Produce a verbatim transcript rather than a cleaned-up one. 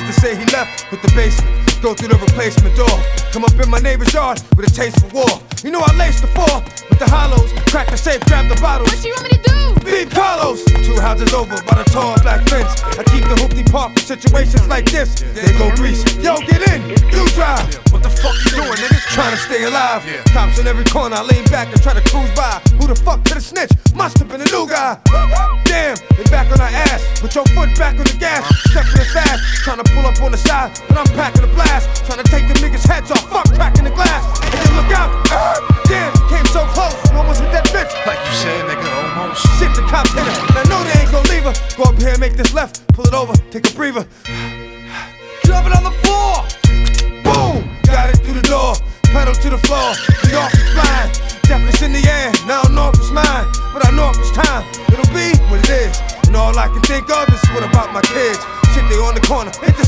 to say he left with the basement. Go through the replacement door. Come up in my neighbor's yard with a taste for war. You know I laced the four with the hollows. Crack the safe, grab the bottles. What you want me to do? Beat Carlos. Two houses over by the tall black fence. I keep the hoopty park for situations like this. They go grease. Yo, get in. You drive. What the fuck you doing, nigga? Trying to stay alive. Cops in every corner. I lean back and try to cruise by. Who the fuck could've snitched? Must have been a new guy. Damn, they back on our ass. Put your foot back on the gas. Stepping it fast. Trying to pull up on the side, but I'm packing the blast. Trying to take the niggas' heads off. Fuck cracking the glass. And then look out. Uh, damn, came so close. You almost hit that bitch. Like you said, nigga, almost. Shit, the cops hit her. And I know they ain't gon' leave her. Go up here and make this left. Pull it over. Take a breather. Drop it on the floor. Boom. Got it through the door. Pedal to the floor. The off is flying. Death in the air. Now I don't know if it's mine, but I know if it's time, it'll be what it is. And all I can think of is what about my kids. Shit, they on the corner. Hit